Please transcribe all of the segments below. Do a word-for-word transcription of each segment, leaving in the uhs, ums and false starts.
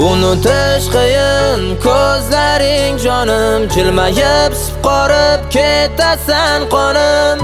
Unutish qiyin ko'zlaring jonim, jilmayib siqorib ketasan qonim.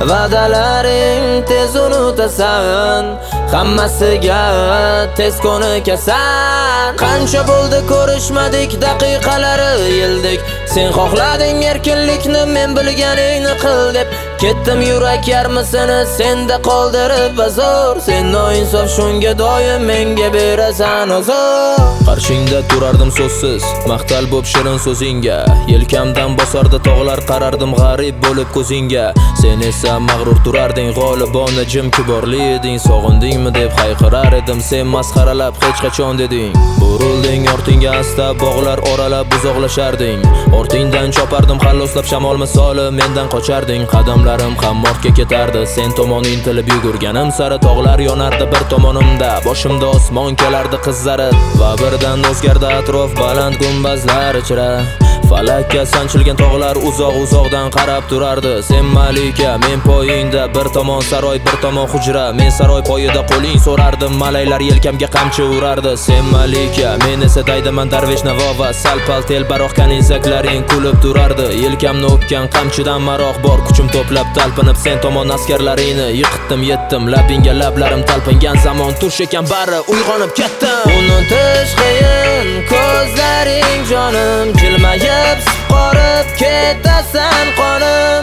Va'dalaring tez unutasan, hammasiga tez ko'nikasan. Qancha bo'ldi ko'rishmadik, daqiqalari yildik. Sen xohlading erkinlikni, men bilganingni qil deb. Ketdim yurak yarmisini senda qoldirib bazor. Sen noinsof shunga doim menga berasan ozor. Qarshingda turardim so'zsiz, maqtal bo'p shirin so'zingga. Yelkamdan bosardi tog'lar, qarardim g'arib bo'lib ko'zingga. Sen esa mag'rur turarding, g'olibona jim kiborli eding. Sog'indingmi deb hayqirar edim, sen masxaralab hech qachon deding. Burilding ortingga asta, bog'lar oralab uzoqlasharding. Ortingdan chopardim xalloslab shamol misoli, mendan qocharding. Qadamlarim ham ortga ketardi, sen tomon intilib yugurganim sari tog'lar yonardi bir tomonimda. Boshimda osmon kelardi qizarib va birdan o'zgardi atrof baland gumbazlar ichra. Falakka sanchilgan tog'lar uzoq-uzoqdan qarab turardi. Sen malika, men poyingda, bir tomon saroy, bir tomon hujra. Men saroy poyida qo'ling so'rardim, malaylar yelkamga qamchi urardi. Sen malika, men esa daydaman darvesh navo va sal-pal telbaroq kanizaklaring kulib turardi. Yelkamni o'pgan qamchidan maroq bor, kuchim to'plab talpinib sen tomon askarlaringni yiqitdim, yetdim. Labingga lablarim talpingan zamon tush ekan bari uyg'onib ketdim. Unutish qiyin ko'zlaring jonim, jilmayib siqorib ketasan qonim.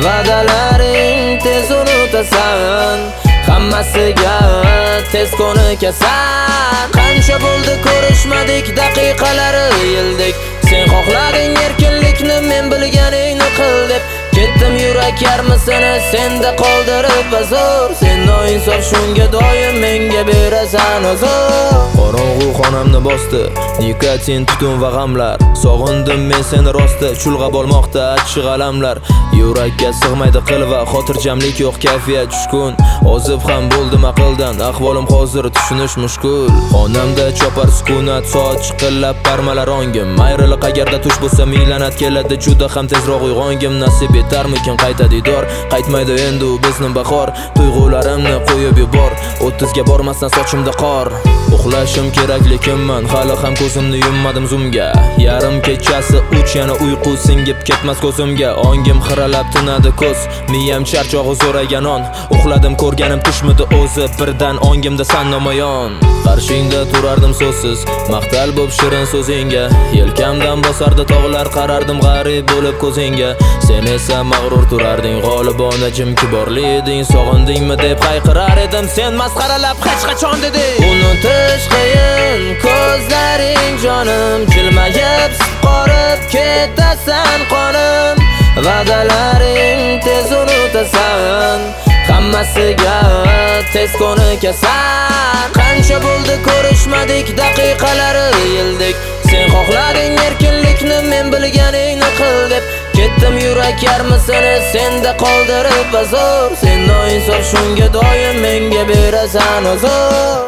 Va'dalaring tez unutasan, hammasiga tez ko'nikasan. Qancha bo'ldi ko'rishmadik, daqiqalari yildik. Sen xohlading erkinlikni, men bilganingni qil deb. Ketdim yurak yarmisini senda qoldirib bazor. Sen noinsof shunga doim menga berasan ozor. Qorong'u xonamni bosdi, nikotin, tutun va g'amlar. Sog'indim men seni rosti, chulg'ab olmoqda achchiq alamlar. Yurakka sig'maydi qilva, xotirjamlik yo'q, kayfiyat tushkun. Ozib ham bo'ldim aqldan, ahvolim hozir tushunish mushkul. Xonamda chopar sukunat, soat chiqillab parmalar ongim. Mayrilik agarda tush bo'lsa miylanat keladi, juda ham tezroq uyg'ongim. Nasib etarmikin qayta didor, qaytmaydi endi u bizni bahor. Tuyg'ularimni qo'yib yubor, o'ttizga bormasdan sochimda qor. Uxlashim kerak lekinman hali ham ko'zimni yummadim zumga. Yarim kechasi uch, yana uyqu singib ketmas ko'zimga. Ongim xiralab tinadi ko'z, miyam charchog'i zo'ragan on. Uxladim ko'rganim tushmidi o'zi, birdan ongimda san namoyon. Qarshingda turardim so'zsiz, maqtal bo'p shirin so'zingga. Yelkamdan bosardi tog'lar, qarardim g'arib bo'lib ko'zingga. Sen esa mag'rur turarding, g'olibona jim kiborli eding. Sog'indingmi deb hayqirar edim, sen masxaralab hech qachon deding. Unutish qiyin ko'zlaring jonim, jilmayib siqorib ketasan qonim. Va'dalaring tez unutasan, hammasiga tez ko'nikasan. Qancha bo'ldi ko'rishmadik, daqiqalari yildik. Sen xohlading erkinlikni, men bilganingni qil deb. Ketdim yurak yarmisini senda qoldirib bazor. Sen noinsof shunga doim menga berasan ozor.